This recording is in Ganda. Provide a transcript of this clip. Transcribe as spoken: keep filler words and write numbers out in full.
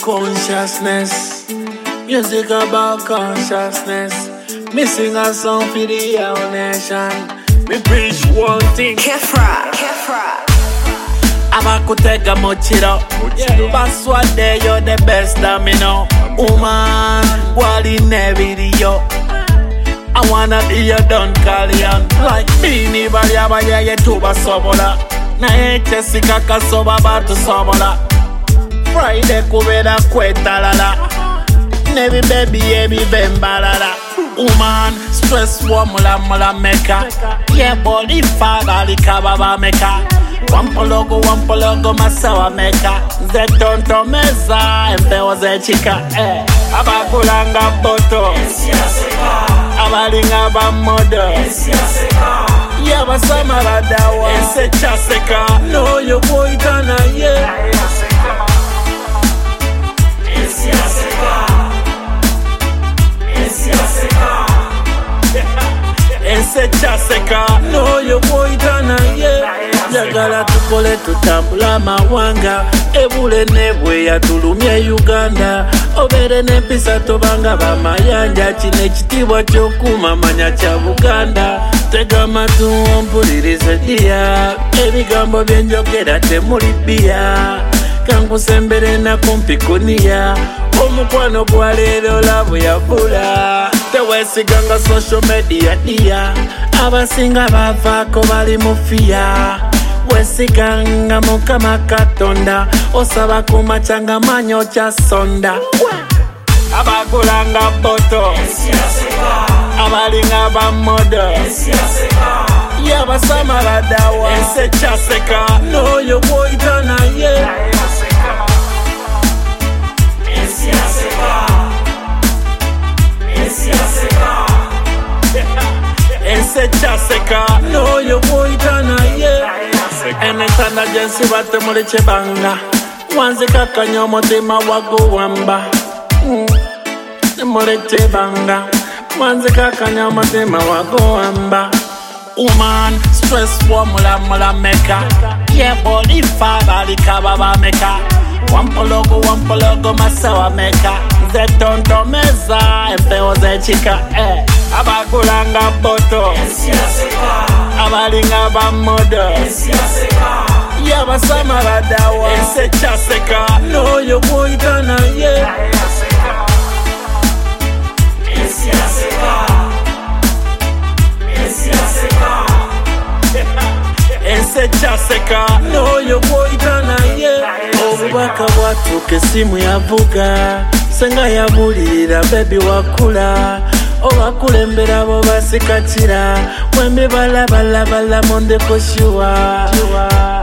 consciousness. Music about consciousness. Me sing a song for the whole nation. Me preach one thing. Kefra, Kefra. Abakutega mochiro. Baswade, you're the best that me know. Woman, wali nevidio. I wanna be your Don Callion. Like me, nibali abaya yetuba sobola. Na eche sikaka soba batu sobola. Friday kubeda kwetalala. Nevi baby ebi bembalala. Woman, stress wa mula mula meka. Yeah, body father likababa meka. Wampologo wampologo masawa meka. Zetonto meza empewa zechika. Eh, abakulanga boto. Abalinga bamodo. Yeah, basamara dawa. Ense chaseka. No, yo boy gana yeah. Ense chaseka. No, yo boy gana yeah. Jagala tukole tutambula mawanga. Ebule nebwe ya tulumye Uganda. Obere nepisa tobanga bamayanja. Chine chitibwa chokuma manya cha Buganda. Tega matu ompulirize dia. Ebigambo byenjogera temulibia. Kankusembere na kumpikunia. Omukwano gwa lero labu ya bula. Tewesiganga social media dia. Abasinga bavako bali mufia. Wesiganga mukama katonda. Osaba kumachanga manyo cha sonda. Abakulanga boto. Abalinga bamodo. Yabasamara dawa. Ense chaseka. No yo boy gana yeah. Ense chaseka. No yo boy gana yeah. Enetana jensi bate muliche banga. Wanzi kakanyo mutima wagu wamba. Mm. Muliche banga. Wanzi kakanyo mutima wagu wamba. Woman, stress wa mula mula meka. Yeah, body father likababa meka. Wampologo wampologo masawa meka. Zetonto meza empewa zechika. Eh, abakulanga boto. Abalinga bamodo. Yeah, basamara dawa. Ense chaseka. No, yo boy gana yeah. Ense chaseka. No, yo boy gana yeah. Obubaka bwatuke simu yavuga. Senga yabulira baby wakula. Obakulembera bo basikachira. Wembe bala bala bala monde koshua.